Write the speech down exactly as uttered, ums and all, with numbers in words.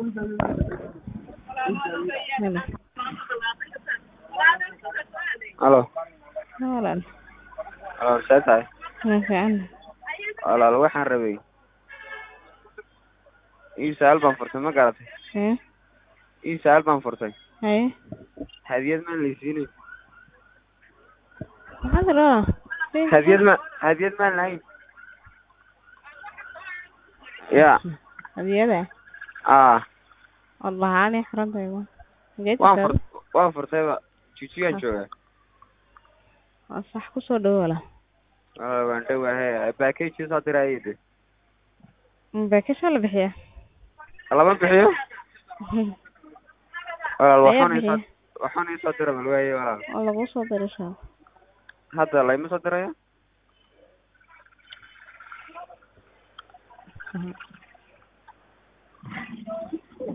Hello. Alo. Walaal. Alo, see tahay? Ma fiican. Walaal waxaan rabay ii saal baan furtay ma garatay? Ee? Ii saal baan furtay. Haye. Hadiyad ma laysiinay? Maxaad rabaa? Hadiyad ma hadiyad ma lahayn. Ya. Hadiyada? Ah. Allah ani xarantayda. Geed Waan taal. furtay waan furtay ba jijiyaan jooga. Sax ku soo dhawaala. Ah waan dhawahay package soo dirayay. Package la bixiya. Laba bixiyo? Walaal waxaan Bixiya. isoo waxaan isoo diray malweeye walaal. Oo lagu soo diray shaa. Hadda la ima soo diraya?